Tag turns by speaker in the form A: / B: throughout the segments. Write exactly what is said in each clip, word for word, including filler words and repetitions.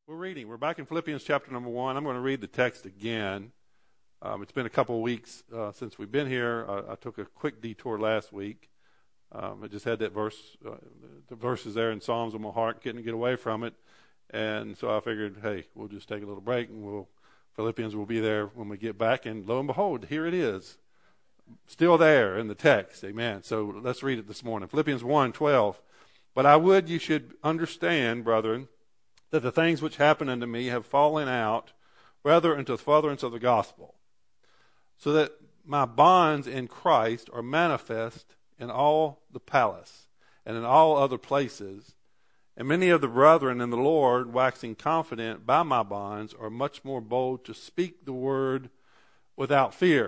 A: We're reading. We're back in Philippians chapter number one. I'm going to read the text again. Um, it's been a couple of weeks uh, since we've been here. I, I took a quick detour last week. Um, I just had that verse, uh, the verses there in Psalms on my heart, couldn't get away from it. And so I figured, hey, we'll just take a little break and we'll, Philippians will be there when we get back. And lo and behold, here it is. Still there in the text. Amen. So let's read it this morning. Philippians one twelve. But I would you should understand, brethren, that the things which happened unto me have fallen out rather unto the furtherance of the gospel, so that my bonds in Christ are manifest in all the palace and in all other places. And many of the brethren in the Lord, waxing confident by my bonds, are much more bold to speak the word without fear.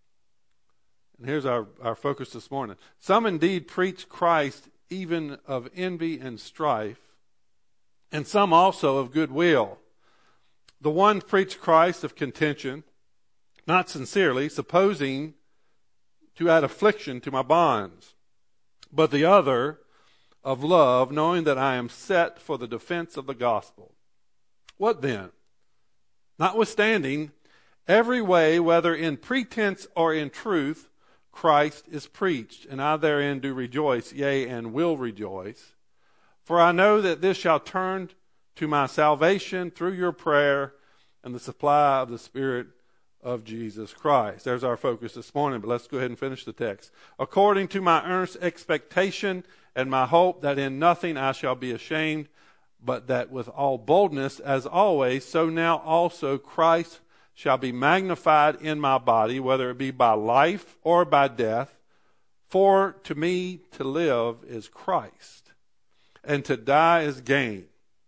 A: And here's our, our focus this morning. Some indeed preach Christ even of envy and strife, and some also of goodwill. The one preached Christ of contention, not sincerely, supposing to add affliction to my bonds, but the other of love, knowing that I am set for the defense of the gospel. What then? Notwithstanding, every way, whether in pretense or in truth, Christ is preached, and I therein do rejoice, yea, and will rejoice. For I know that this shall turn to my salvation through your prayer and the supply of the Spirit of Jesus Christ. There's our focus this morning, but let's go ahead and finish the text. According to my earnest expectation and my hope that in nothing I shall be ashamed, but that with all boldness, as always, so now also Christ shall be magnified in my body, whether it be by life or by death. For to me to live is Christ, and to die is gain.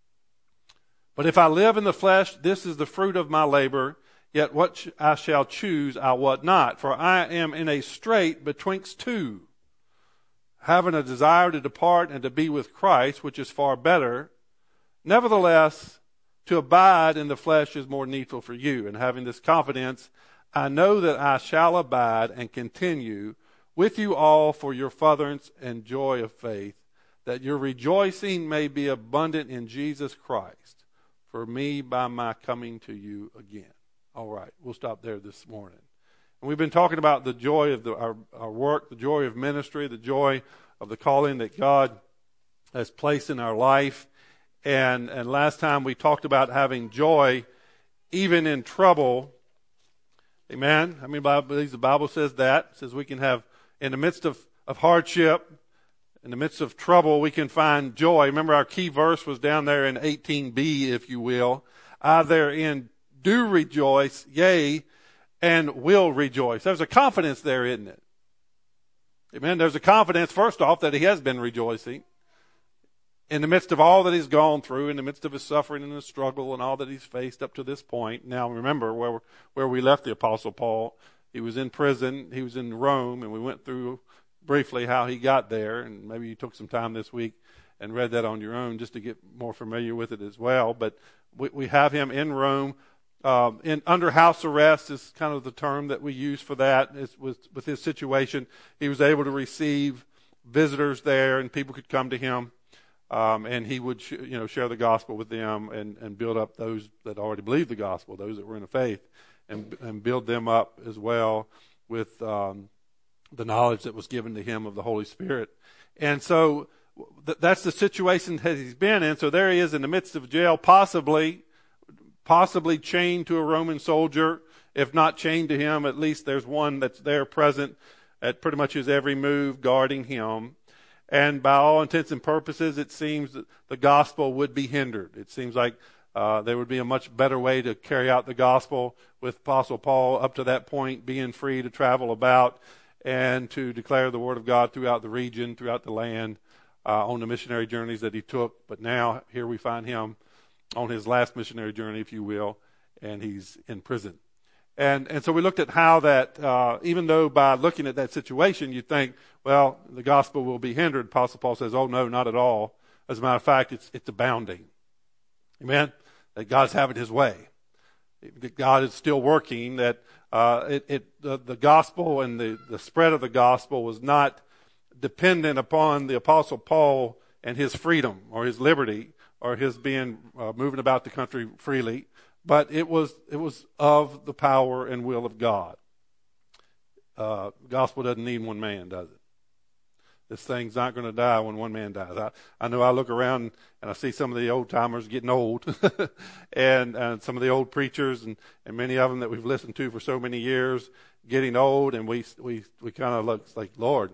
A: But if I live in the flesh, this is the fruit of my labor. Yet what I shall choose, I wot not. For I am in a strait betwixt two, having a desire to depart and to be with Christ, which is far better. Nevertheless, to abide in the flesh is more needful for you. And having this confidence, I know that I shall abide and continue with you all for your furtherance and joy of faith, that your rejoicing may be abundant in Jesus Christ, for me by my coming to you again. All right, we'll stop there this morning. And we've been talking about the joy of the, our, our work, the joy of ministry, the joy of the calling that God has placed in our life. And, and last time we talked about having joy even in trouble. Amen. I mean, the Bible says that. It says we can have, in the midst of, of hardship, in the midst of trouble, we can find joy. Remember, our key verse was down there in eighteen b, if you will. I therein do rejoice, yea, and will rejoice. There's a confidence there, isn't it? Amen. There's a confidence, first off, that he has been rejoicing. In the midst of all that he's gone through, in the midst of his suffering and his struggle and all that he's faced up to this point. Now, remember where, where we left the Apostle Paul. He was in prison. He was in Rome, and we went through briefly how he got there, and maybe you took some time this week and read that on your own just to get more familiar with it as well. But we, we have him in Rome, um, in under house arrest is kind of the term that we use for that. It's, with, with his situation, he was able to receive visitors there, and people could come to him, um, and he would sh- you know share the gospel with them and, and build up those that already believed the gospel, those that were in the faith, and, and build them up as well with um, the knowledge that was given to him of the Holy Spirit. And so th- that's the situation that he's been in. So there he is in the midst of jail, possibly, possibly chained to a Roman soldier. If not chained to him, at least there's one that's there present at pretty much his every move, guarding him. And by all intents and purposes, it seems that the gospel would be hindered. It seems like uh, there would be a much better way to carry out the gospel, with Apostle Paul up to that point being free to travel about and to declare the word of God throughout the region, throughout the land, uh, on the missionary journeys that he took. But now here we find him on his last missionary journey, if you will, and he's in prison. And and so we looked at how that, uh, even though by looking at that situation, you think, well, the gospel will be hindered. Apostle Paul says, oh, no, not at all. As a matter of fact, it's it's abounding. Amen? That God's having his way. That God is still working, that uh, it, it the, the gospel and the, the spread of the gospel was not dependent upon the Apostle Paul and his freedom or his liberty or his being uh, moving about the country freely, but it was it was of the power and will of God. Uh, gospel doesn't need one man, does it? This thing's not going to die when one man dies. I, I know I look around and I see some of the old timers getting old and, and some of the old preachers and, and many of them that we've listened to for so many years getting old, and we we we kind of look like, Lord,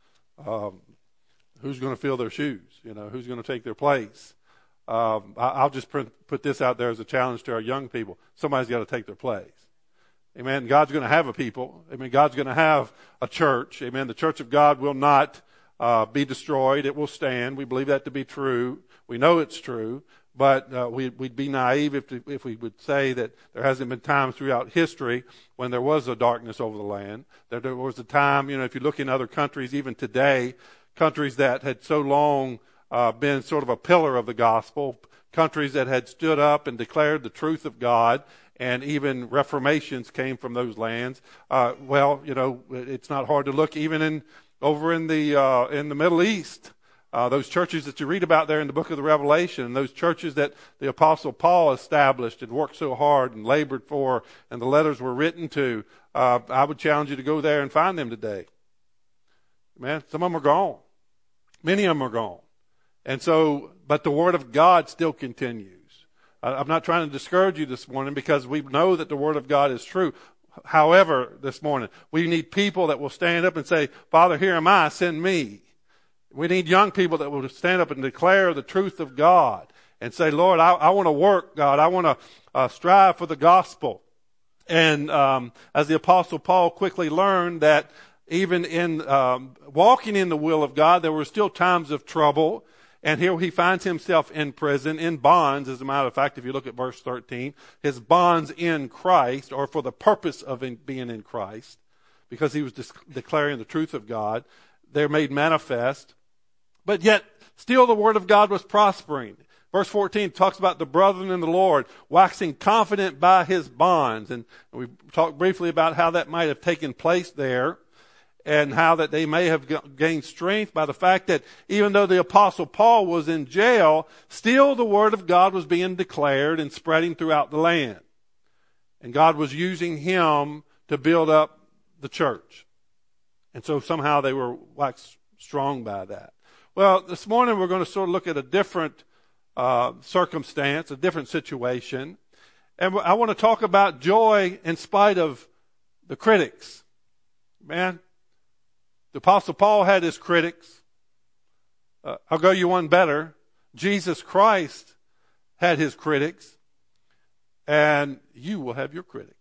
A: um, who's going to fill their shoes? You know, who's going to take their place? Um, I, I'll just put, put this out there as a challenge to our young people. Somebody's got to take their place. Amen. God's going to have a people. Amen. God's going to have a church. Amen. The church of God will not uh, be destroyed. It will stand. We believe that to be true. We know it's true. But uh, we, we'd be naive if, if we would say that there hasn't been times throughout history when there was a darkness over the land. That there was a time, you know, if you look in other countries, even today, countries that had so long uh, been sort of a pillar of the gospel, countries that had stood up and declared the truth of God, and even reformations came from those lands. Uh, well, you know, it's not hard to look even in over in the uh, in the Middle East. Uh, those churches that you read about there in the book of the Revelation, those churches that the Apostle Paul established and worked so hard and labored for, and the letters were written to, uh, I would challenge you to go there and find them today. Man, some of them are gone. Many of them are gone. And so, but the Word of God still continues. I, I'm not trying to discourage you this morning because we know that the Word of God is true. However, this morning, we need people that will stand up and say, Father, here am I, send me. We need young people that will stand up and declare the truth of God and say, Lord, I, I want to work, God. I want to uh, strive for the gospel. And um, as the Apostle Paul quickly learned that even in um, walking in the will of God, there were still times of trouble. And here he finds himself in prison, in bonds. As a matter of fact, if you look at verse thirteen, his bonds in Christ, or for the purpose of in, being in Christ, because he was dis- declaring the truth of God, they're made manifest. But yet, still the word of God was prospering. Verse fourteen talks about the brethren in the Lord waxing confident by his bonds. And we talked briefly about how that might have taken place there, and how that they may have gained strength by the fact that even though the Apostle Paul was in jail, still the word of God was being declared and spreading throughout the land. And God was using him to build up the church. And so somehow they were waxed strong by that. Well, this morning we're going to sort of look at a different uh, circumstance, a different situation. And I want to talk about joy in spite of the critics. Man, the Apostle Paul had his critics. Uh, I'll go you one better. Jesus Christ had his critics. And you will have your critics.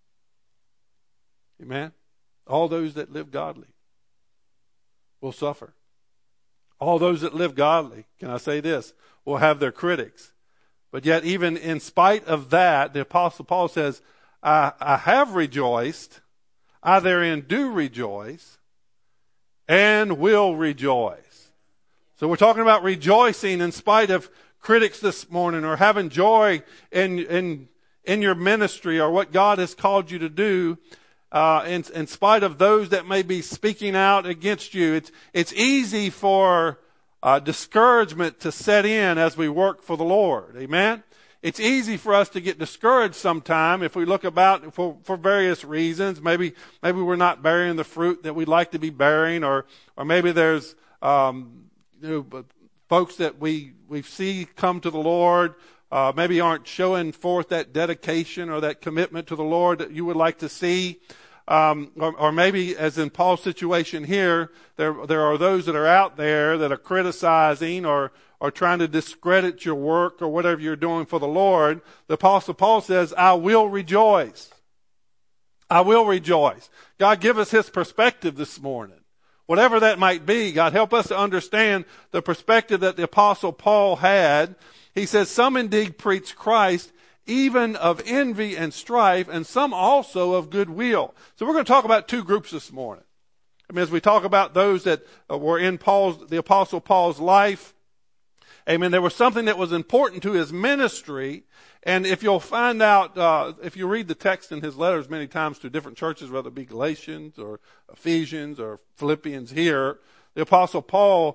A: Amen? All those that live godly will suffer. All those that live godly, can I say this, will have their critics. But yet even in spite of that, the Apostle Paul says, I, I have rejoiced, I therein do rejoice, and will rejoice. So we're talking about rejoicing in spite of critics this morning, or having joy in, in, in your ministry or what God has called you to do. Uh, in, in spite of those that may be speaking out against you. It's, it's easy for uh, discouragement to set in as we work for the Lord. Amen? It's easy for us to get discouraged sometime if we look about for, for various reasons. Maybe, maybe we're not bearing the fruit that we'd like to be bearing, or, or maybe there's, um, you know, folks that we, we see come to the Lord, uh, maybe aren't showing forth that dedication or that commitment to the Lord that you would like to see. Um, or, or maybe, as in Paul's situation here, there there are those that are out there that are criticizing or or trying to discredit your work or whatever you're doing for the Lord. The Apostle Paul says, I will rejoice. I will rejoice. God, give us his perspective this morning. Whatever that might be, God, help us to understand the perspective that the Apostle Paul had. He says, some indeed preach Christ, even of envy and strife, and some also of goodwill. So we're going to talk about two groups this morning. I mean, as we talk about those that were in Paul's, the Apostle Paul's life, amen, there was something that was important to his ministry. And if you'll find out, uh, if you read the text in his letters many times to different churches, whether it be Galatians or Ephesians or Philippians here, the Apostle Paul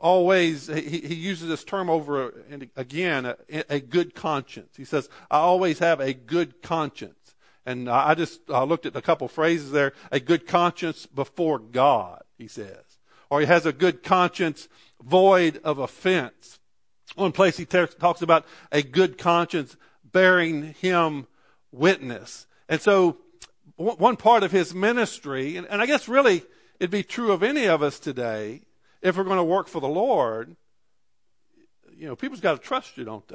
A: always, he, he uses this term over and again, a, a good conscience. He says, I always have a good conscience. And I just I looked at a couple phrases there. A good conscience before God, he says. Or he has a good conscience void of offense. One place he ter- talks about a good conscience bearing him witness. And so w- one part of his ministry, and, and I guess really it'd be true of any of us today, if we're going to work for the Lord, you know, people's got to trust you, don't they?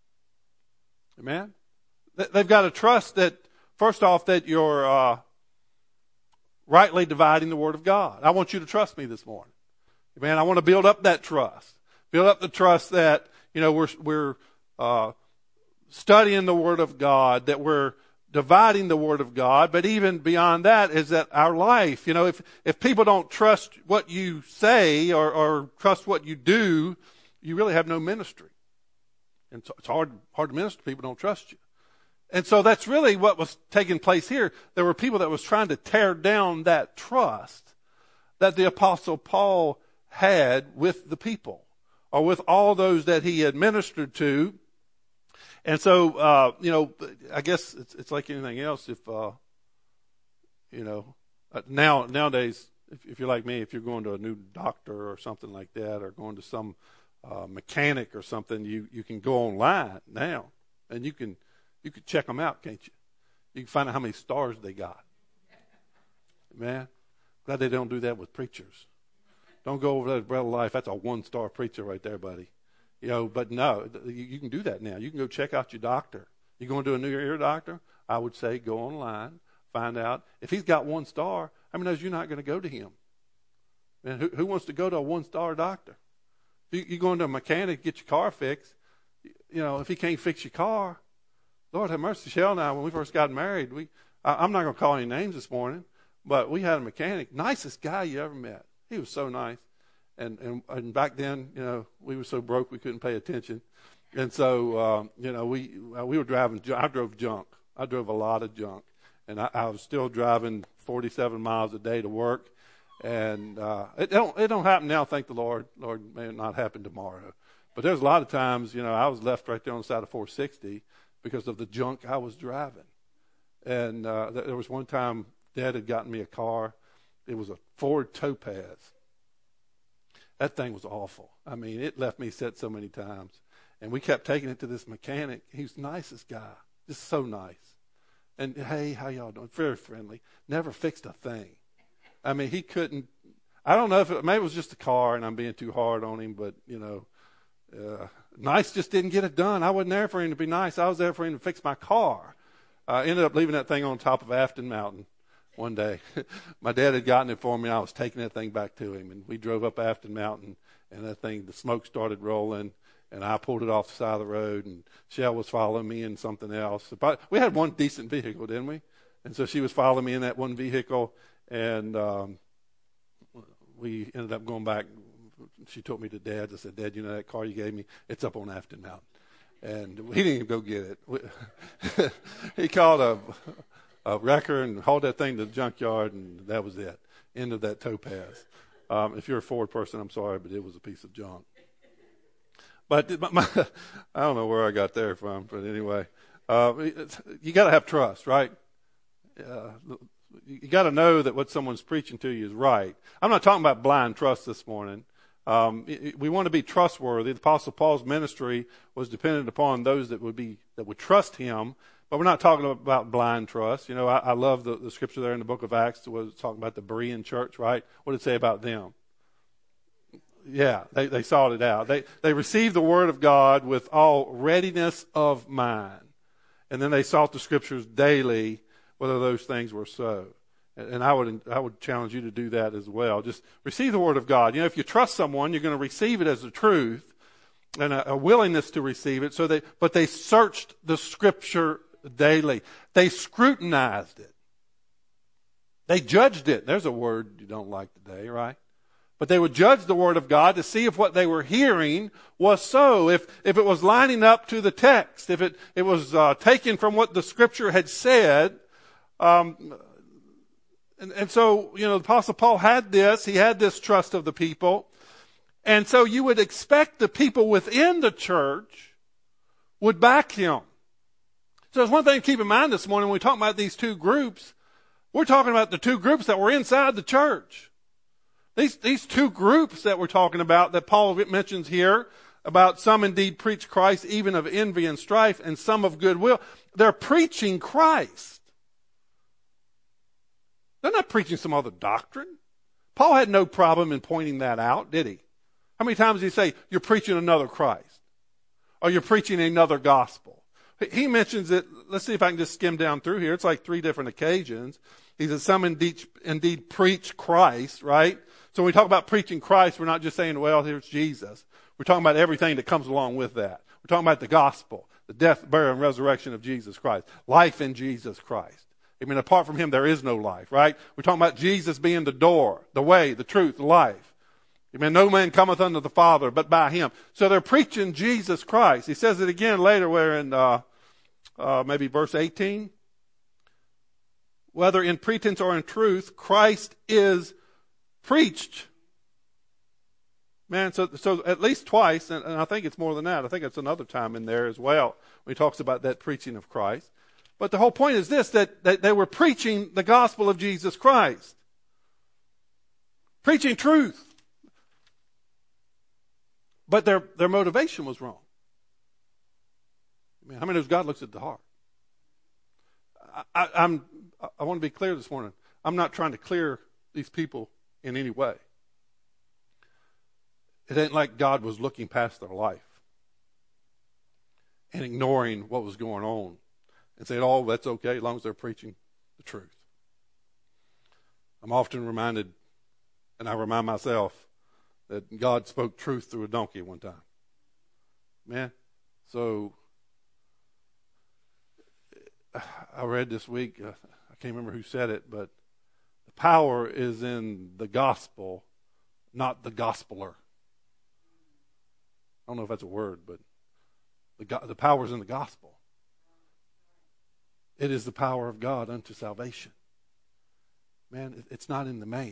A: Amen? They've got to trust that, first off, that you're uh, rightly dividing the Word of God. I want you to trust me this morning. Amen? I want to build up that trust. Build up the trust that, you know, we're, we're uh, studying the Word of God, that we're dividing the Word of God, but even beyond that is that our life, you know, if, if people don't trust what you say or, or trust what you do, you really have no ministry. And so it's hard, hard to minister. People don't trust you. And so that's really what was taking place here. There were people that was trying to tear down that trust that the Apostle Paul had with the people or with all those that he had ministered to. And so, uh, you know, I guess it's, it's like anything else. If, uh, you know, now, nowadays, if, if you're like me, if you're going to a new doctor or something like that, or going to some, uh, mechanic or something, you, you can go online now and you can, you can check them out, can't you? You can find out how many stars they got. Man, glad they don't do that with preachers. Don't go over to Bread of Life. That's a one-star preacher right there, buddy. You know, but no, you can do that now. You can go check out your doctor. You going to a new ear doctor? I would say go online, find out. If he's got one star, how many knows you're not going to go to him? Man, who, who wants to go to a one-star doctor? You, you going to a mechanic, get your car fixed. You know, if he can't fix your car, Lord have mercy. Shell and I, when we first got married, we I, I'm not going to call any names this morning, but we had a mechanic, nicest guy you ever met. He was so nice. And, and and back then, you know, we were so broke we couldn't pay attention, and so uh, you know we uh, we were driving. I drove junk. I drove a lot of junk, and I, I was still driving forty-seven miles a day to work. And uh, it don't it don't happen now. Thank the Lord. Lord, may it not happen tomorrow. But there's a lot of times, you know, I was left right there on the side of four sixty because of the junk I was driving. And uh, there was one time Dad had gotten me a car. It was a Ford Topaz. That thing was awful. I mean, it left me set so many times. And we kept taking it to this mechanic. He was the nicest guy. Just so nice. And, hey, how y'all doing? Very friendly. Never fixed a thing. I mean, he couldn't. I don't know if it, maybe it was just the car and I'm being too hard on him. But, you know, uh, nice just didn't get it done. I wasn't there for him to be nice. I was there for him to fix my car. I ended up leaving that thing on top of Afton Mountain. One day, my dad had gotten it for me, and I was taking that thing back to him. And we drove up Afton Mountain, and that thing, the smoke started rolling, and I pulled it off the side of the road, and Shell was following me in something else. But we had one decent vehicle, didn't we? And so she was following me in that one vehicle, and um, we ended up going back. She took me to Dad's. I said, Dad, you know that car you gave me? It's up on Afton Mountain. And he didn't even go get it. He called a... a wrecker and hauled that thing to the junkyard, and that was it. End of that Topaz. Um, if you're a Ford person, I'm sorry, but it was a piece of junk. But my, I don't know where I got there from, but anyway, uh, you got to have trust, right? Uh, you got to know that what someone's preaching to you is right. I'm not talking about blind trust this morning. Um, we want to be trustworthy. The Apostle Paul's ministry was dependent upon those that would be that would trust him. But we're not talking about blind trust. You know, I, I love the, the scripture there in the book of Acts. It was talking about the Berean church, right? What did it say about them? Yeah, they, they sought it out. They, they received the word of God with all readiness of mind. And then they sought the scriptures daily, whether those things were so. And, and I would, I would challenge you to do that as well. Just receive the word of God. You know, if you trust someone, you're going to receive it as the truth and a, a willingness to receive it. So they, but they searched the scripture daily. They scrutinized it. They judged it. There's a word you don't like today, right? But they would judge the word of God to see if what they were hearing was so, if if it was lining up to the text, if it, it was uh, taken from what the scripture had said. Um, and, and so, you know, the Apostle Paul had this. He had this trust of the people. And so you would expect the people within the church would back him. So there's one thing to keep in mind this morning when we talk about these two groups. We're talking about the two groups that were inside the church. These, these two groups that we're talking about that Paul mentions here, about some indeed preach Christ even of envy and strife, and some of goodwill. They're preaching Christ. They're not preaching some other doctrine. Paul had no problem in pointing that out, did he? How many times did he say, you're preaching another Christ? Or you're preaching another gospel? He mentions it. Let's see if I can just skim down through here. It's like three different occasions. He says, some indeed, indeed preach Christ, right? So when we talk about preaching Christ, we're not just saying, well, here's Jesus. We're talking about everything that comes along with that. We're talking about the gospel, the death, burial, and resurrection of Jesus Christ. Life in Jesus Christ. I mean, apart from him, there is no life, right? We're talking about Jesus being the door, the way, the truth, the life. Amen. No man cometh unto the Father but by him. So they're preaching Jesus Christ. He says it again later where in uh, uh, maybe verse eighteen. Whether in pretense or in truth, Christ is preached. Man, so, so at least twice, and, and I think it's more than that. I think it's another time in there as well when he talks about that preaching of Christ. But the whole point is this, that, that they were preaching the gospel of Jesus Christ. Preaching truth. But their, their motivation was wrong. I mean, how many knows God looks at the heart? I, I, I'm, I want to be clear this morning. I'm not trying to clear these people in any way. It ain't like God was looking past their life and ignoring what was going on and saying, oh, that's okay as long as they're preaching the truth. I'm often reminded, and I remind myself, that God spoke truth through a donkey one time. Man, so I read this week, uh, I can't remember who said it, but the power is in the gospel, not the gospeler. I don't know if that's a word, but the, go- the power is in the gospel. It is the power of God unto salvation. Man, it, it's not in the man.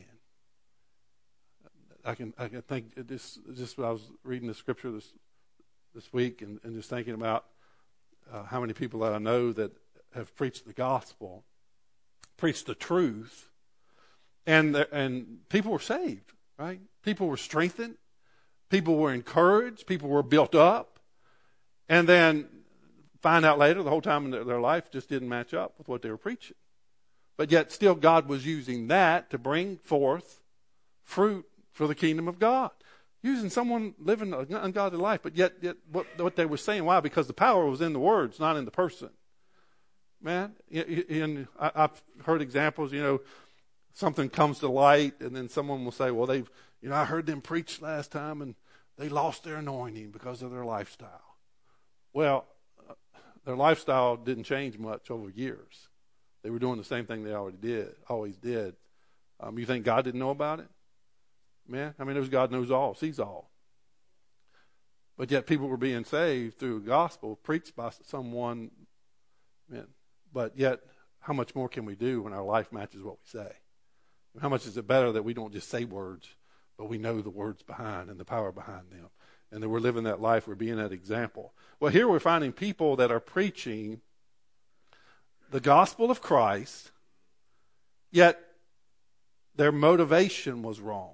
A: I can I can think this just I was reading the scripture this this week and, and just thinking about uh, how many people that I know that have preached the gospel, preached the truth, and and people were saved, right? People were strengthened, people were encouraged, people were built up, and then find out later the whole time in their, their life just didn't match up with what they were preaching. But yet still God was using that to bring forth fruit for the kingdom of God. Using someone living an ungodly life, but yet, yet what, what they were saying, why? Because the power was in the words, not in the person. Man, in, I, I've heard examples, you know, something comes to light and then someone will say, well, they've, you know, I heard them preach last time and they lost their anointing because of their lifestyle. Well, uh, their lifestyle didn't change much over years. They were doing the same thing they already did, always did. Um, you think God didn't know about it? Man, I mean, it was God knows all, sees all. But yet people were being saved through the gospel preached by someone. Man, but yet, how much more can we do when our life matches what we say? How much is it better that we don't just say words, but we know the words behind and the power behind them, and that we're living that life, we're being that example. Well, here we're finding people that are preaching the gospel of Christ, yet their motivation was wrong.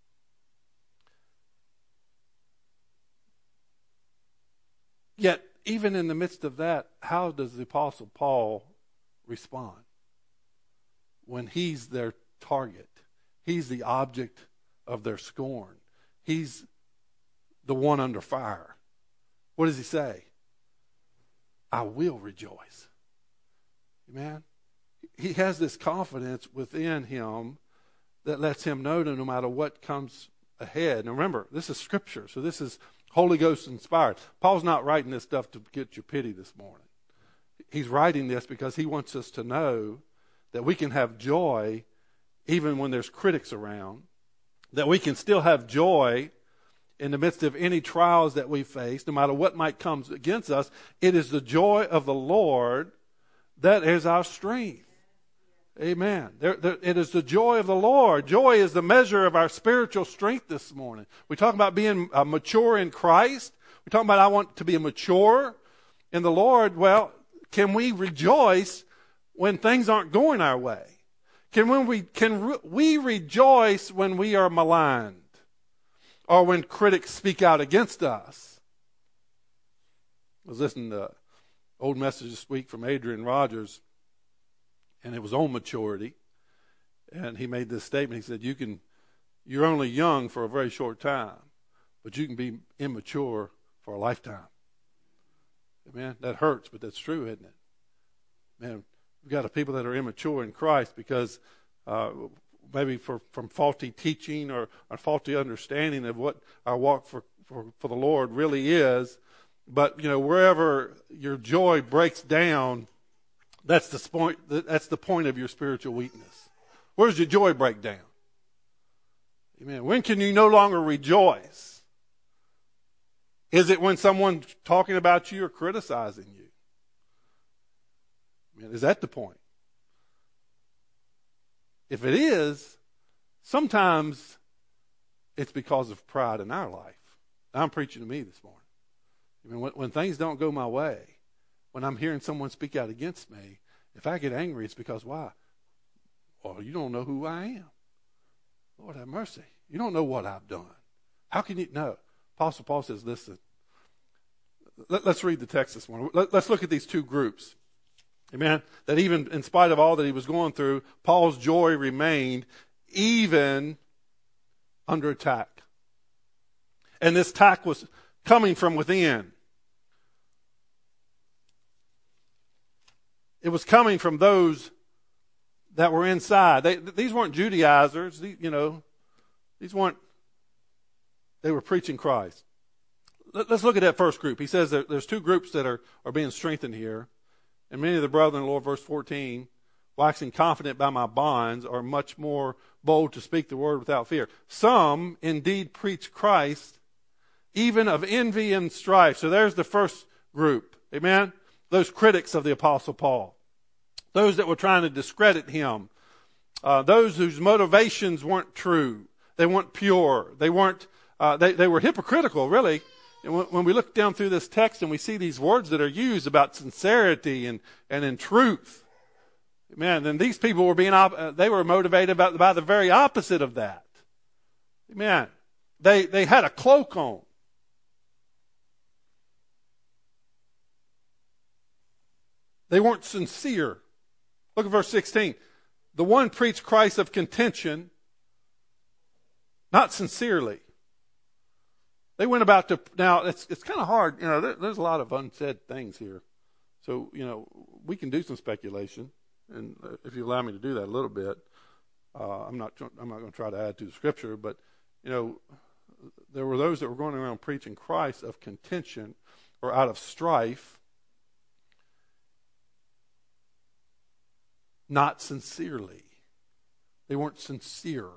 A: Yet, even in the midst of that, how does the Apostle Paul respond? When he's their target, he's the object of their scorn, he's the one under fire. What does he say? I will rejoice. Amen? He has this confidence within him that lets him know that no matter what comes ahead. Now remember, this is Scripture, so this is Holy Ghost inspired. Paul's not writing this stuff to get your pity this morning. He's writing this because he wants us to know that we can have joy even when there's critics around, that we can still have joy in the midst of any trials that we face, no matter what might come against us. It is the joy of the Lord that is our strength. Amen. There, there, it is the joy of the Lord. Joy is the measure of our spiritual strength this morning. We talk about being uh, mature in Christ. We talk about I want to be mature in the Lord. Well, can we rejoice when things aren't going our way? Can we, can re- we rejoice when we are maligned or when critics speak out against us? I was listening to an old message this week from Adrian Rogers, and it was on maturity. And he made this statement. He said, you can, you're only young for a very short time, but you can be immature for a lifetime. Amen. That hurts, but that's true, isn't it? Man, we've got people that are immature in Christ because uh, maybe for, from faulty teaching or a faulty understanding of what our walk for, for, for the Lord really is. But, you know, wherever your joy breaks down, that's the point, that's the point of your spiritual weakness. Where's your joy break down? Amen. When can you no longer rejoice? Is it when someone's talking about you or criticizing you? I mean, is that the point? If it is, sometimes it's because of pride in our life. I'm preaching to me this morning. I mean, when, when things don't go my way, when I'm hearing someone speak out against me, if I get angry, it's because why? Well, you don't know who I am. Lord have mercy. You don't know what I've done. How can you know? Apostle Paul says, listen, let, let's read the text this morning. Let, let's look at these two groups. Amen. That even in spite of all that he was going through, Paul's joy remained even under attack. And this attack was coming from within. It was coming from those that were inside. They, these weren't Judaizers. These, you know, these weren't, they were preaching Christ. Let, let's look at that first group. He says that there's two groups that are, are being strengthened here. And many of the brethren in the Lord, verse fourteen, waxing confident by my bonds, are much more bold to speak the word without fear. Some indeed preach Christ, even of envy and strife. So there's the first group. Amen? Those critics of the Apostle Paul. Those that were trying to discredit him. Uh, those whose motivations weren't true. They weren't pure. They weren't, uh, they, they were hypocritical, really. And when, when we look down through this text and we see these words that are used about sincerity and, and in truth, man, then these people were being, op- uh, they were motivated by, by the very opposite of that. Amen. They, they had a cloak on. They weren't sincere. Look at verse sixteen. The one preached Christ of contention, not sincerely. They went about to, now it's it's kind of hard, you know, there, there's a lot of unsaid things here. So, you know, we can do some speculation, and if you allow me to do that a little bit, uh, I'm not I'm not going to try to add to the scripture, but, you know, there were those that were going around preaching Christ of contention or out of strife, not sincerely. They weren't sincere.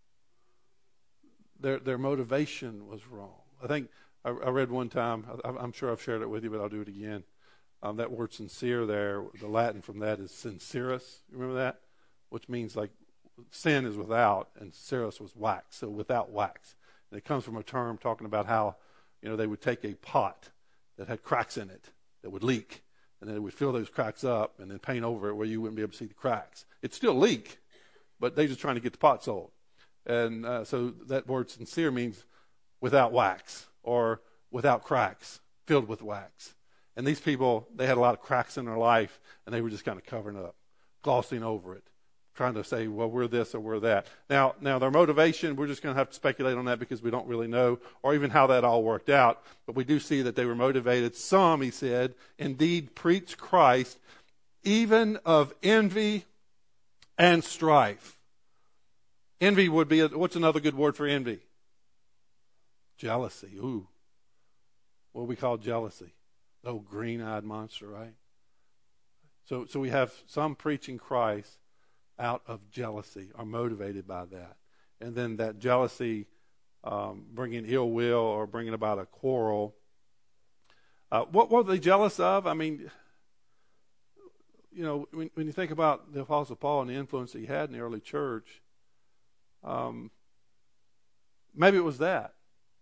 A: Their their motivation was wrong. I think I, I read one time, I, I'm sure I've shared it with you, but I'll do it again. Um, that word sincere there, the Latin from that is sincerus. You remember that? Which means like sin is without and sincerus was wax, so without wax. And it comes from a term talking about how, you know, they would take a pot that had cracks in it that would leak, and then they would fill those cracks up and then paint over it where you wouldn't be able to see the cracks. It'd still leak, but they're just trying to get the pot sold. And uh, so that word sincere means without wax or without cracks, filled with wax. And these people, they had a lot of cracks in their life, and they were just kind of covering up, glossing over it, trying to say, well, we're this or we're that. Now, now their motivation, we're just going to have to speculate on that because we don't really know, or even how that all worked out. But we do see that they were motivated. Some, he said, indeed preach Christ, even of envy and strife. Envy would be, a, what's another good word for envy? Jealousy. Ooh. What we call jealousy. Oh, green-eyed monster, right? So, so we have some preaching Christ out of jealousy, are motivated by that. And then that jealousy um, bringing ill will or bringing about a quarrel. Uh, what were they jealous of? I mean, you know, when, when you think about the Apostle Paul and the influence that he had in the early church, um, maybe it was that.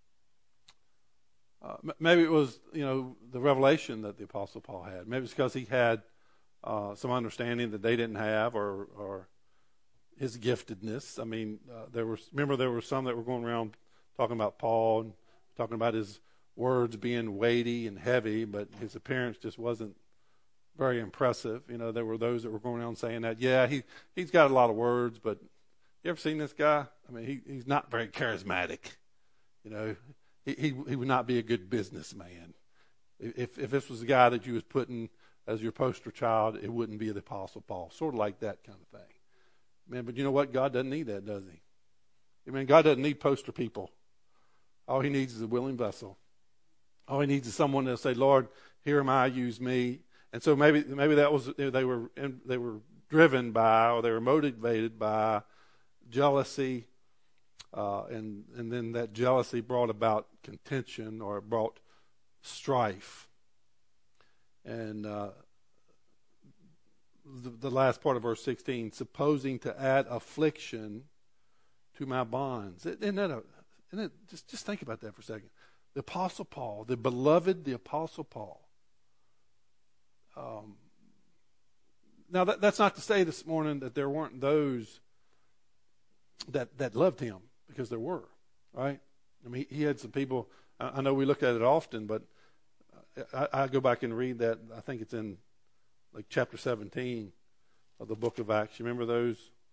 A: Uh, maybe it was, you know, the revelation that the Apostle Paul had. Maybe it's because he had uh, some understanding that they didn't have, or, or his giftedness. I mean, uh, there was. Remember, there were some that were going around talking about Paul and talking about his words being weighty and heavy, but his appearance just wasn't very impressive. You know, there were those that were going around saying that, yeah, he he's got a lot of words, but you ever seen this guy? I mean, he he's not very charismatic. You know. He, he he would not be a good businessman. If if this was the guy that you was putting as your poster child, it wouldn't be the Apostle Paul. Sort of like that kind of thing. Man, but you know what? God doesn't need that, does he? I mean, God doesn't need poster people. All he needs is a willing vessel. All he needs is someone to say, Lord, here am I, use me. And so maybe maybe that was they were they were driven by, or they were motivated by jealousy. Uh, and and then that jealousy brought about contention, or it brought strife. And uh, the, the last part of verse sixteen, supposing to add affliction to my bonds. Isn't that a, isn't it, just, just think about that for a second. The Apostle Paul, the beloved, the Apostle Paul. Um, now, that, that's not to say this morning that there weren't those that, that loved him. Because there were, right? I mean, he had some people. I know we look at it often, but I, I go back and read that. I think it's in like chapter seventeen of the book of Acts. You remember those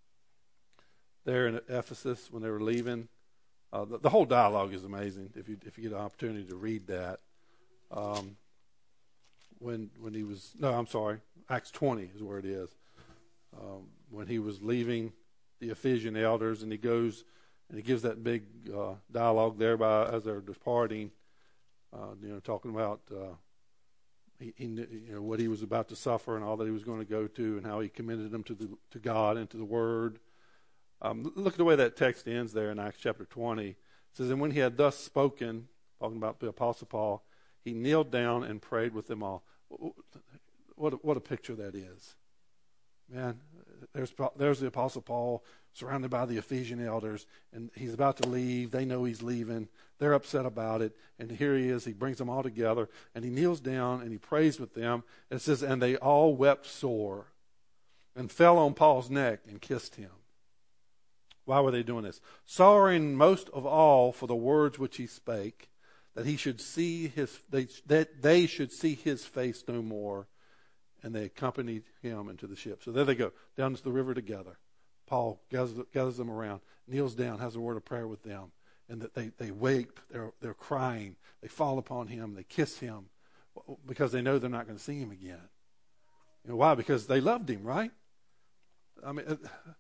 A: there in Ephesus when they were leaving? Uh, the, the whole dialogue is amazing. If you if you get an opportunity to read that, um, when when he was no, I'm sorry, Acts twenty is where it is. Um, when he was leaving the Ephesian elders, and he goes. And he gives that big uh, dialogue there by, as they're departing, uh, you know, talking about uh, he, he, you know, what he was about to suffer and all that he was going to go to, and how he commended them to the to God and to the Word. Um, look at the way that text ends there in Acts chapter twenty. It says, "And when he had thus spoken," talking about the Apostle Paul, "he kneeled down and prayed with them all." What a, what a picture that is, man! There's there's the Apostle Paul, surrounded by the Ephesian elders, and he's about to leave. They know he's leaving. They're upset about it. And here he is. He brings them all together, and he kneels down, and he prays with them. And it says, and they all wept sore and fell on Paul's neck and kissed him. Why were they doing this? Sorrowing most of all for the words which he spake, that he should see his, they, that they should see his face no more. And they accompanied him into the ship. So there they go, down to the river together. Paul gathers, gathers them around, kneels down, has a word of prayer with them. And that they, they weep, they're, they're crying. They fall upon him, they kiss him, because they know they're not going to see him again. You know why? Because they loved him, right? I mean,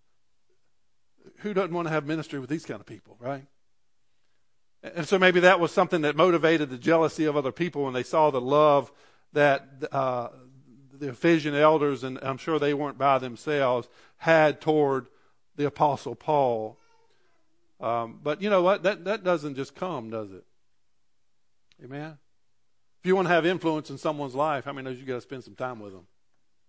A: who doesn't want to have ministry with these kind of people, right? And so maybe that was something that motivated the jealousy of other people when they saw the love that uh, the Ephesian elders, and I'm sure they weren't by themselves, had toward the Apostle Paul. Um, but you know what? That, that doesn't just come, does it? Amen? If you want to have influence in someone's life, how many knows you got to spend some time with them?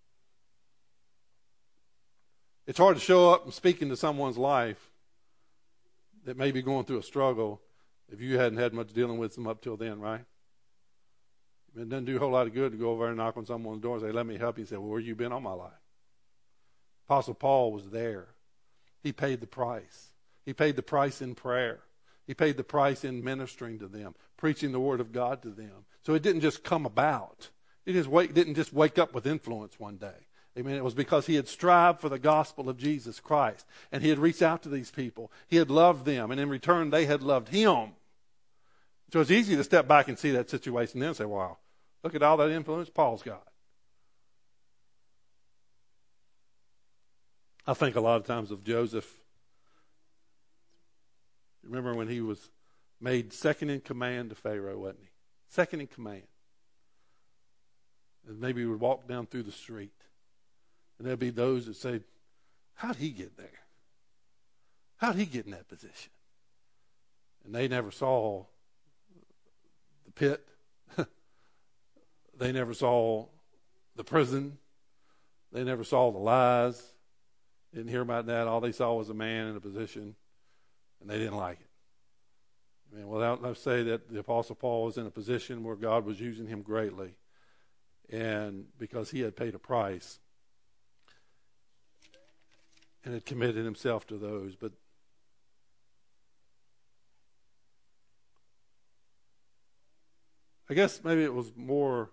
A: It's hard to show up and speak into someone's life that may be going through a struggle if you hadn't had much dealing with them up till then, right? It doesn't do a whole lot of good to go over and knock on someone's door and say, let me help you. And say, well, where you been all my life? Apostle Paul was there. He paid the price. He paid the price in prayer. He paid the price in ministering to them, preaching the word of God to them. So it didn't just come about. It just wake, didn't just wake up with influence one day. Amen. It was because he had strived for the gospel of Jesus Christ. And he had reached out to these people. He had loved them. And in return, they had loved him. So it's easy to step back and see that situation then and say, wow, look at all that influence Paul's got. I think a lot of times of Joseph. Remember when he was made second in command to Pharaoh, wasn't he? Second in command. And maybe he would walk down through the street. And there'd be those that say, how'd he get there? How'd he get in that position? And they never saw the pit. They never saw the prison. They never saw the lies. Didn't hear about that. All they saw was a man in a position, and they didn't like it. I mean, without let's say that the Apostle Paul was in a position where God was using him greatly, and because he had paid a price and had committed himself to those. But I guess maybe it was more,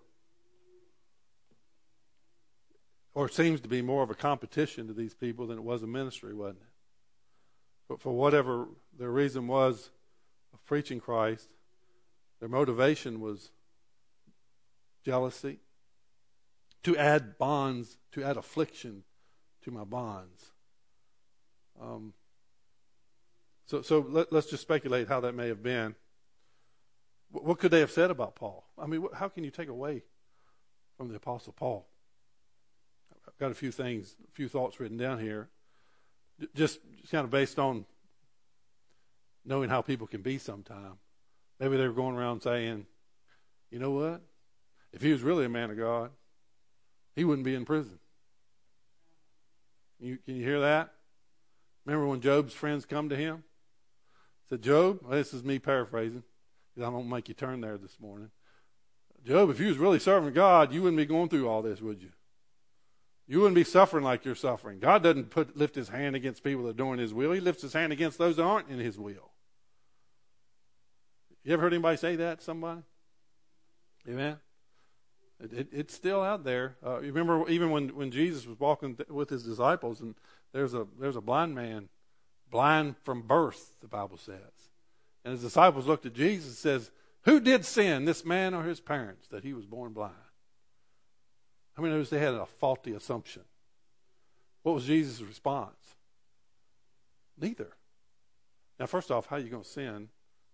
A: or it seems to be more of a competition to these people than it was a ministry, wasn't it? But for whatever their reason was of preaching Christ, their motivation was jealousy, to add bonds, to add affliction to my bonds. Um, so so let, let's just speculate how that may have been. What could they have said about Paul? I mean, how can you take away from the Apostle Paul? I've got a few things, a few thoughts written down here, just, just kind of based on knowing how people can be sometimes. Maybe they were going around saying, you know what? If he was really a man of God, he wouldn't be in prison. You, can you hear that? Remember when Job's friends come to him? Said, Job, well, this is me paraphrasing, because I don't make you turn there this morning. Job, if you was really serving God, you wouldn't be going through all this, would you? You wouldn't be suffering like you're suffering. God doesn't put lift his hand against people that are doing his will. He lifts his hand against those that aren't in his will. You ever heard anybody say that to somebody? Amen? It, it, it's still out there. Uh, you remember even when, when Jesus was walking th- with his disciples, and there's a there's a blind man, blind from birth, the Bible says. And his disciples looked at Jesus and says, who did sin, this man or his parents, that he was born blind? I mean, it was, they had a faulty assumption. What was Jesus' response? Neither. Now, first off, how are you going to sin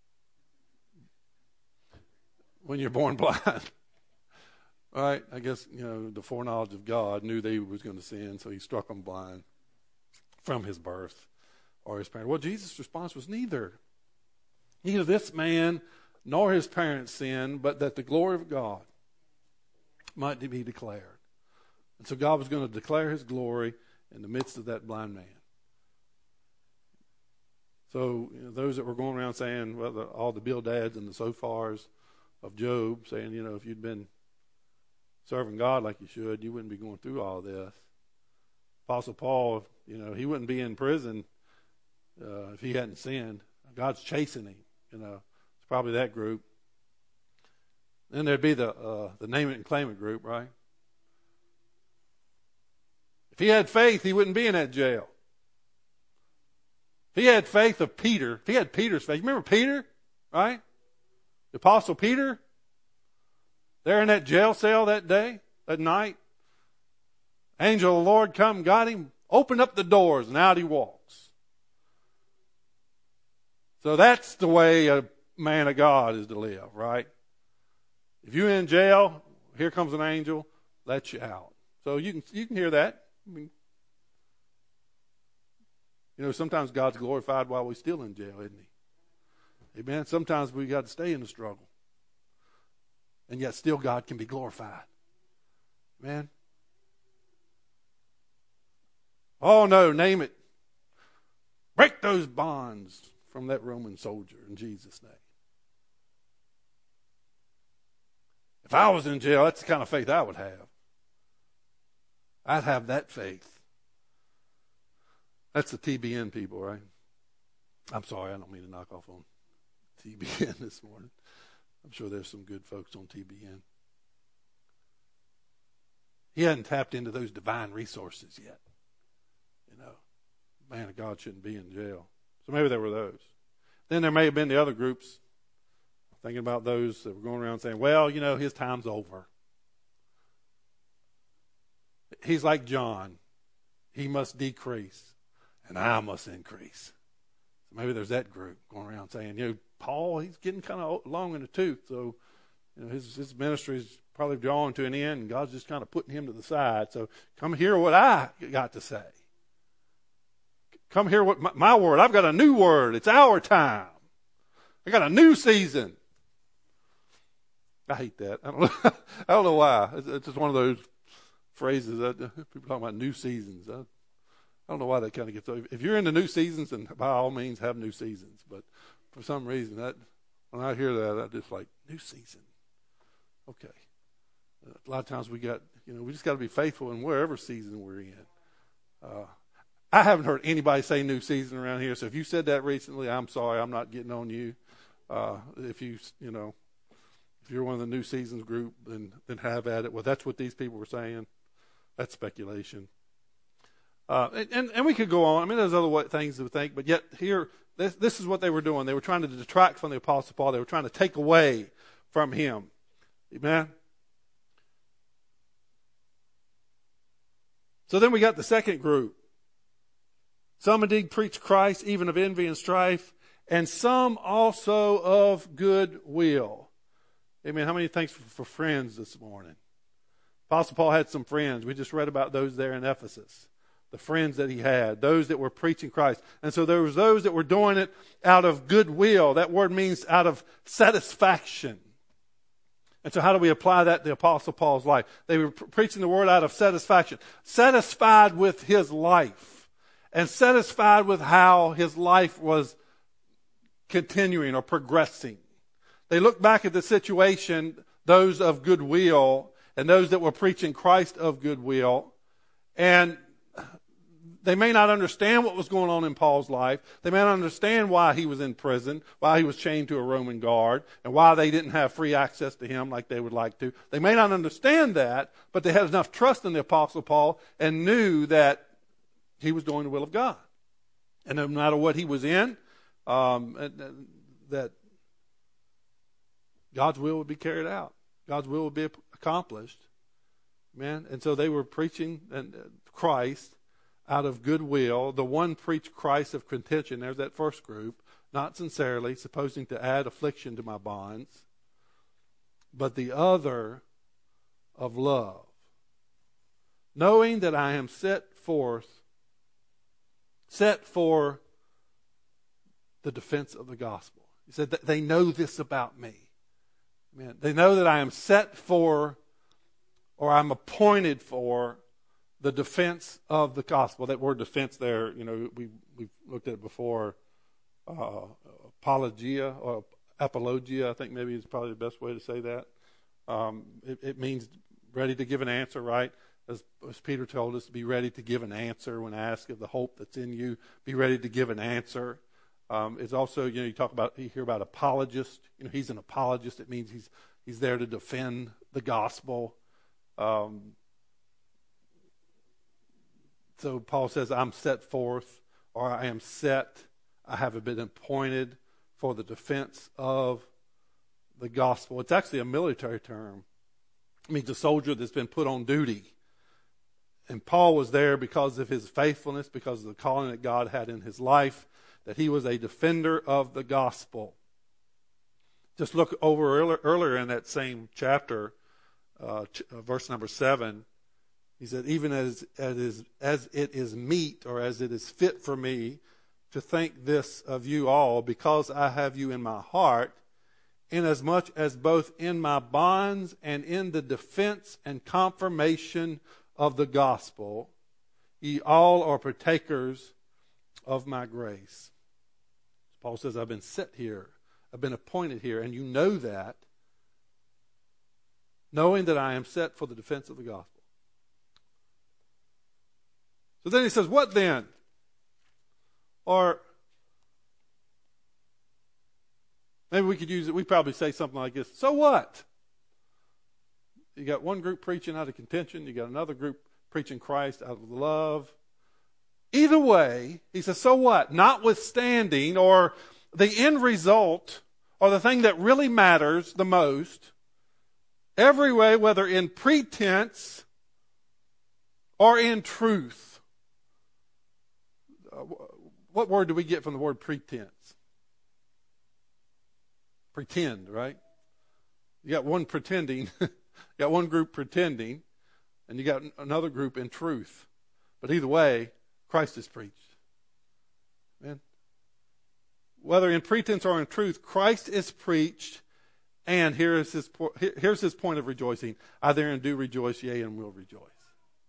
A: when you're born blind? All right, I guess, you know, the foreknowledge of God knew that he was going to sin, so he struck him blind from his birth or his parents. Well, Jesus' response was neither. Neither this man nor his parents sinned, but that the glory of God might be declared. And so God was going to declare his glory in the midst of that blind man. So you know, those that were going around saying, well, the, all the Bildads and the Sophars of Job, saying, you know, if you'd been serving God like you should, you wouldn't be going through all this. Apostle Paul, you know, he wouldn't be in prison uh, if he hadn't sinned. God's chasing him, you know. It's probably that group. Then there'd be the uh, the name it and claim it group, right? If he had faith, he wouldn't be in that jail. If he had faith of Peter, if he had Peter's faith, remember Peter, right? The Apostle Peter, there in that jail cell that day, that night, angel of the Lord come and got him, opened up the doors, and out he walks. So that's the way a man of God is to live, right? If you're in jail, here comes an angel, lets you out. So you can you can hear that. I mean, you know, sometimes God's glorified while we're still in jail, isn't he? Amen. Sometimes we got to stay in the struggle. And yet still God can be glorified. Amen. Oh no, name it. Break those bonds from that Roman soldier in Jesus' name. If I was in jail, that's the kind of faith I would have. I'd have that faith. That's the T B N people, right? I'm sorry, I don't mean to knock off on T B N this morning. I'm sure there's some good folks on T B N. He hadn't tapped into those divine resources yet. You know, man of God shouldn't be in jail. So maybe there were those. Then there may have been the other groups, thinking about those that were going around saying, well, you know, his time's over. He's like John. He must decrease, and I must increase. So maybe there's that group going around saying, you know, Paul, he's getting kind of long in the tooth, so you know, his, his ministry is probably drawing to an end, and God's just kind of putting him to the side. So come hear what I got to say. Come hear what my, my word. I've got a new word. It's our time. I got a new season. I hate that. I don't know, I don't know why. It's, it's just one of those phrases. That, people talking about new seasons. I, I don't know why that kind of gets. If you're into new seasons, then by all means have new seasons. But for some reason, that when I hear that, I just like new season. Okay. A lot of times we got, you know, we just got to be faithful in wherever season we're in. Uh, I haven't heard anybody say new season around here. So if you said that recently, I'm sorry. I'm not getting on you. Uh, if you, you know, if you're one of the new seasons group, then, then have at it. Well, that's what these people were saying. That's speculation. Uh, and, and, and we could go on. I mean, there's other way, things to think, but yet here, this, this is what they were doing. They were trying to detract from the Apostle Paul. They were trying to take away from him. Amen? So then we got the second group. Some indeed preach Christ, even of envy and strife, and some also of good will. Amen. How many thanks for, for friends this morning? Apostle Paul had some friends. We just read about those there in Ephesus. The friends that he had, those that were preaching Christ. And so there was those that were doing it out of goodwill. That word means out of satisfaction. And so how do we apply that to the Apostle Paul's life? They were preaching the word out of satisfaction. Satisfied with his life. And satisfied with how his life was continuing or progressing. They looked back at the situation, those of goodwill, and those that were preaching Christ of goodwill. And they may not understand what was going on in Paul's life. They may not understand why he was in prison, why he was chained to a Roman guard, and why they didn't have free access to him like they would like to. They may not understand that, but they had enough trust in the Apostle Paul and knew that he was doing the will of God. And no matter what he was in, um, that God's will would be carried out. God's will would be accomplished. Amen. And so they were preaching Christ out of goodwill. The one preached Christ of contention. There's that first group. Not sincerely, supposing to add affliction to my bonds. But the other of love. Knowing that I am set forth, set for the defense of the gospel. He said that they know this about me. Amen. They know that I am set for, or I'm appointed for, the defense of the gospel. That word defense there, you know, we, we've looked at it before. Uh, apologia or apologia, I think maybe is probably the best way to say that. Um, it, it means ready to give an answer, right? As, as Peter told us, be ready to give an answer when asked of the hope that's in you. Be ready to give an answer. Um, it's also, you know, you talk about, you hear about apologist. You know, he's an apologist. It means he's he's there to defend the gospel. Um, so Paul says, I'm set forth, or I am set. I have been appointed for the defense of the gospel. It's actually a military term. It means a soldier that's been put on duty. And Paul was there because of his faithfulness, because of the calling that God had in his life, that he was a defender of the gospel. Just look over earlier, earlier in that same chapter, uh, ch- uh, verse number seven. He said, even as, as, is, as it is meet, or as it is fit for me to think this of you all, because I have you in my heart, inasmuch as both in my bonds and in the defense and confirmation of the gospel, ye all are partakers of my grace. Paul says, I've been set here. I've been appointed here. And you know that, knowing that I am set for the defense of the gospel. So then he says, what then? Or maybe we could use it, we probably say something like this. So what? You got one group preaching out of contention. You got another group preaching Christ out of love. Either way, he says, so what? Notwithstanding, or the end result, or the thing that really matters the most, every way, whether in pretense or in truth. Uh, what word do we get from the word pretense? Pretend, right? You got one pretending, you got one group pretending, and you got another group in truth. But either way, Christ is preached. Amen. Whether in pretense or in truth, Christ is preached, and here is his here's his point of rejoicing. I therein do rejoice, yea, and will rejoice.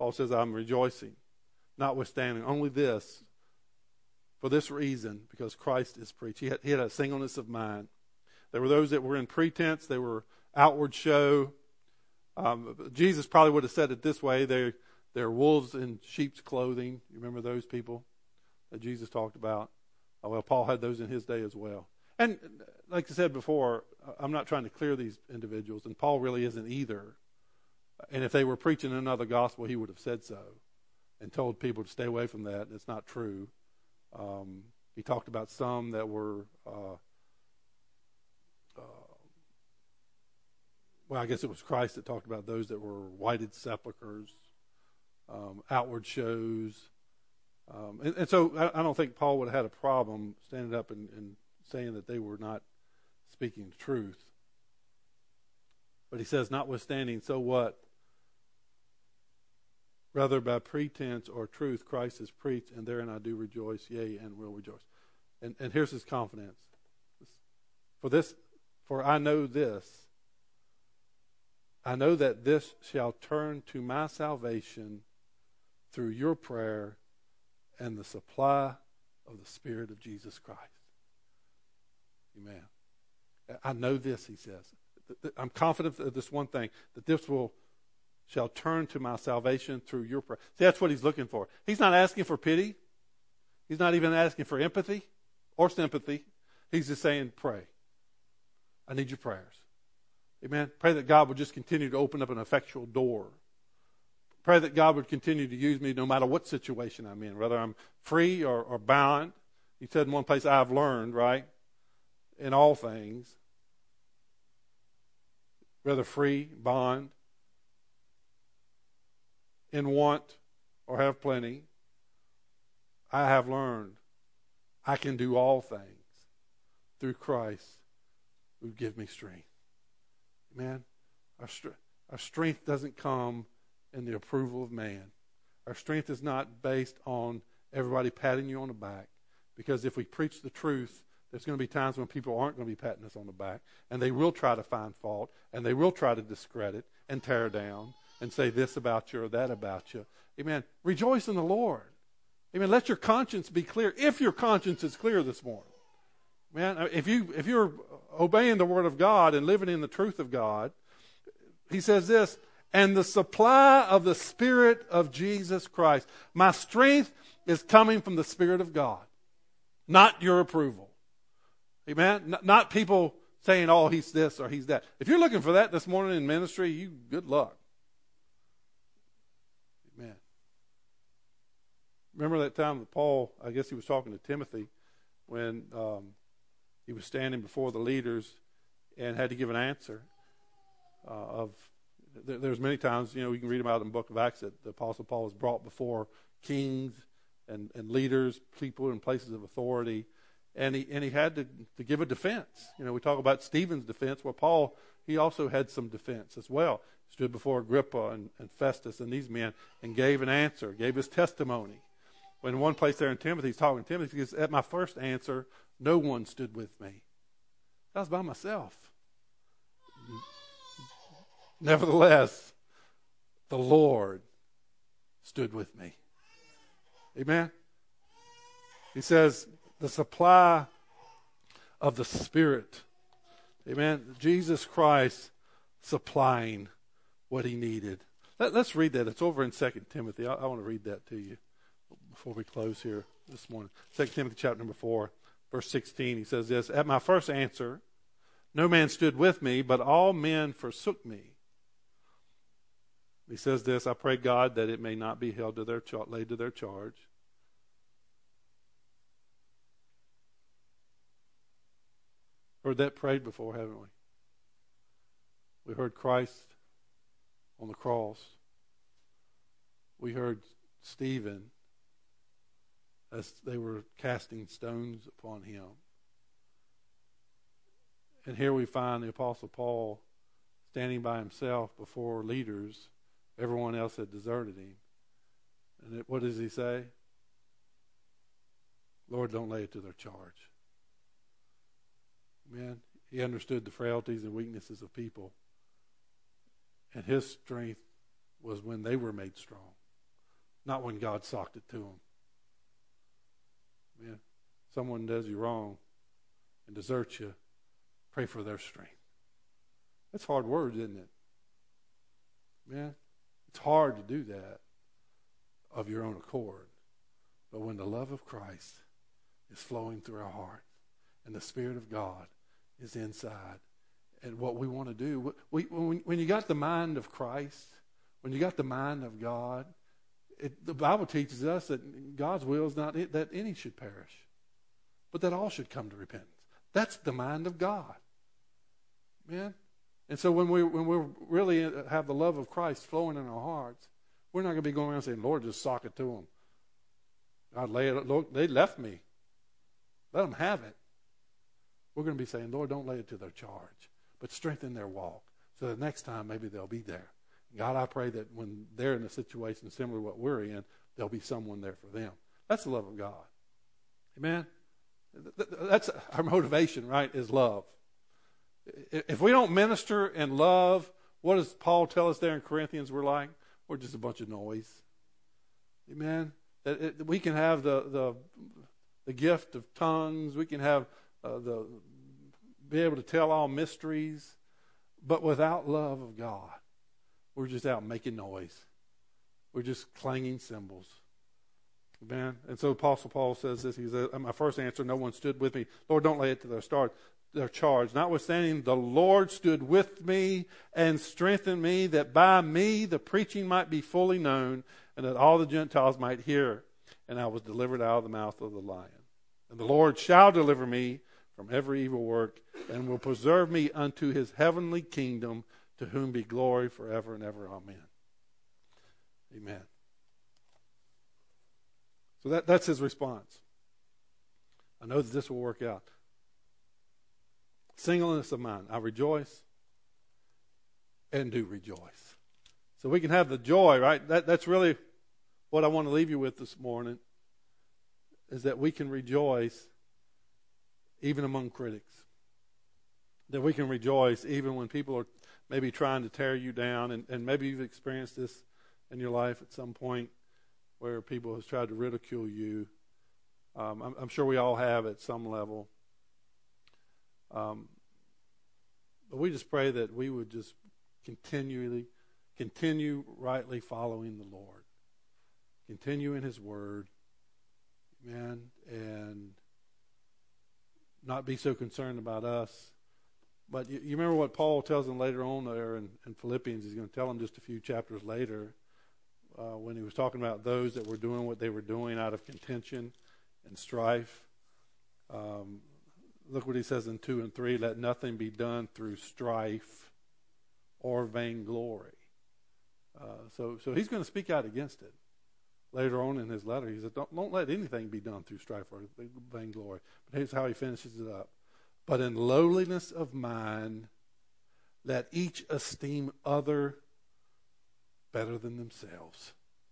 A: Paul says, I'm rejoicing, notwithstanding only this, for this reason, because Christ is preached. He had, he had a singleness of mind. There were those that were in pretense. They were outward show. Um, Jesus probably would have said it this way. They're, they're wolves in sheep's clothing. You remember those people that Jesus talked about? Oh, well, Paul had those in his day as well. And like I said before, I'm not trying to clear these individuals, and Paul really isn't either. And if they were preaching another gospel, he would have said so and told people to stay away from that. It's not true. Um, he talked about some that were, uh, uh, well, I guess it was Christ that talked about those that were whited sepulchres, um, outward shows. Um, and, and so I, I don't think Paul would have had a problem standing up and, and saying that they were not speaking the truth. But he says, notwithstanding, so what? Rather by pretense or truth, Christ is preached, and therein I do rejoice, yea, and will rejoice. And, and here's his confidence. For this, for I know this, I know that this shall turn to my salvation through your prayer and the supply of the Spirit of Jesus Christ. Amen. I know this, he says. I'm confident of this one thing, that this will shall turn to my salvation through your prayer. See, that's what he's looking for. He's not asking for pity. He's not even asking for empathy or sympathy. He's just saying, pray. I need your prayers. Amen. Pray that God would just continue to open up an effectual door. Pray that God would continue to use me no matter what situation I'm in, whether I'm free or, or bound. He said in one place, I've learned, right, in all things, whether free, bond, in want or have plenty, I have learned I can do all things through Christ who give me strength. Amen. Our, str- our strength doesn't come in the approval of man. Our strength is not based on everybody patting you on the back, because if we preach the truth, there's going to be times when people aren't going to be patting us on the back, and they will try to find fault, and they will try to discredit and tear down and say this about you or that about you. Amen. Rejoice in the Lord. Amen. Let your conscience be clear, if your conscience is clear this morning. Man, if you if you're obeying the word of God and living in the truth of God, he says this, and the supply of the Spirit of Jesus Christ. My strength is coming from the Spirit of God, not your approval. Amen. N- not people saying, oh, he's this or he's that. If you're looking for that this morning in ministry, you good luck. Amen. Remember that time that Paul, I guess he was talking to Timothy when um, he was standing before the leaders and had to give an answer uh, of, there, there's many times, you know, we can read about in the book of Acts that the Apostle Paul was brought before kings and, and leaders, people in places of authority, and he and he had to, to give a defense. You know, we talk about Stephen's defense. Well, Paul, he also had some defense as well. Stood before Agrippa and, and Festus and these men and gave an answer, gave his testimony. When in one place there in Timothy, he's talking to Timothy, he says, at my first answer, no one stood with me. I was by myself. Nevertheless, the Lord stood with me. Amen? He says, the supply of the Spirit. Amen? Jesus Christ supplying what he needed. Let, let's read that. It's over in Second Timothy. I, I want to read that to you before we close here this morning. Second Timothy chapter number four, verse sixteen. He says this, at my first answer, no man stood with me, but all men forsook me. He says this, I pray God that it may not be held to their char- laid to their charge. Heard that prayed before, haven't we? We heard Christ on the cross. We heard Stephen as they were casting stones upon him. And here we find the Apostle Paul standing by himself before leaders. Everyone else had deserted him. And it, what does he say? Lord, don't lay it to their charge. Amen. He understood the frailties and weaknesses of people. And his strength was when they were made strong. not when God socked it to them. Man, someone does you wrong and deserts you, pray for their strength. That's hard words, isn't it? Man, it's hard to do that of your own accord. But when the love of Christ is flowing through our heart and the Spirit of God is inside, and what we want to do, we, when, when you got the mind of Christ, when you got the mind of God, it, the Bible teaches us that God's will is not it, that any should perish, but that all should come to repentance. That's the mind of God. Man. And so when we when we really have the love of Christ flowing in our hearts, we're not going to be going around saying, Lord, just sock it to them. God, lay it, Lord, they left me. Let them have it. We're going to be saying, Lord, don't lay it to their charge, but strengthen their walk so that next time maybe they'll be there. God, I pray that when they're in a situation similar to what we're in, there'll be someone there for them. That's the love of God. Amen? That's our motivation, right, is love. If we don't minister and love, what does Paul tell us there in Corinthians we're like? We're just a bunch of noise. Amen? That it, we can have the, the the gift of tongues. We can have uh, the be able to tell all mysteries. But without love of God, we're just out making noise. We're just clanging cymbals. Amen? And so Apostle Paul says this. He says, my first answer, no one stood with me. Lord, don't lay it to their start. Their charge. Notwithstanding, the Lord stood with me and strengthened me, that by me the preaching might be fully known, and that all the Gentiles might hear. And I was delivered out of the mouth of the lion. And the Lord shall deliver me from every evil work, and will preserve me unto his heavenly kingdom, to whom be glory forever and ever. Amen. Amen. So that, that's his response. I know that this will work out. Singleness of mind. I rejoice and do rejoice. So we can have the joy, right? That, that's really what I want to leave you with this morning, is that we can rejoice even among critics. That we can rejoice even when people are maybe trying to tear you down. And, and maybe you've experienced this in your life at some point where people have tried to ridicule you. Um, I'm, I'm sure we all have at some level. Um, but we just pray that we would just continually, continue rightly following the Lord. Continue in his word. Amen. And not be so concerned about us. But you, you remember what Paul tells them later on there in, in Philippians. He's going to tell them just a few chapters later uh, when he was talking about those that were doing what they were doing out of contention and strife. Um, look what he says in two and three. Let nothing be done through strife or vainglory. Uh, so, so he's going to speak out against it. Later on in his letter, he said, don't, don't let anything be done through strife or vainglory. But here's how he finishes it up. But in lowliness of mind, let each esteem other better than themselves.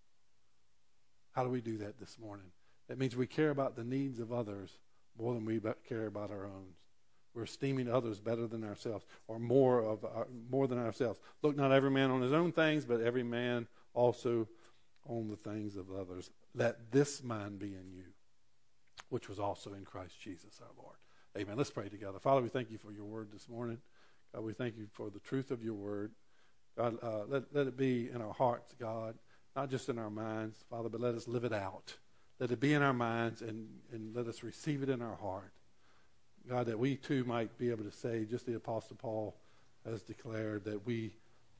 A: How do we do that this morning? That means we care about the needs of others more than we care about our own. We're esteeming others better than ourselves, or more of our, more than ourselves. Look, not every man on his own things, but every man also on the things of others. Let this mind be in you, which was also in Christ Jesus our Lord. Amen. Let's pray together. Father, we thank you for your word this morning. God, we thank you for the truth of your word. God, uh, let, let it be in our hearts, God, not just in our minds, Father, but let us live it out. Let it be in our minds, and, and let us receive it in our heart. God, that we too might be able to say, just the Apostle Paul has declared, that we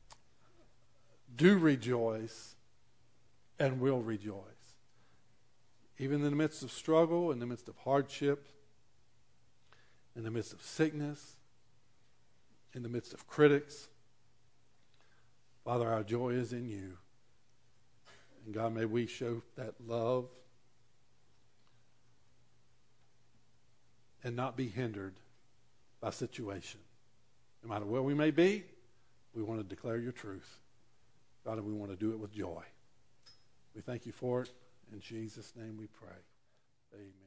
A: do rejoice and will rejoice. Even in the midst of struggle, in the midst of hardship, in the midst of sickness, in the midst of critics. Father, our joy is in you. And God, may we show that love and not be hindered by situation. No matter where we may be, we want to declare your truth. God, and we want to do it with joy. We thank you for it. In Jesus' name we pray. Amen.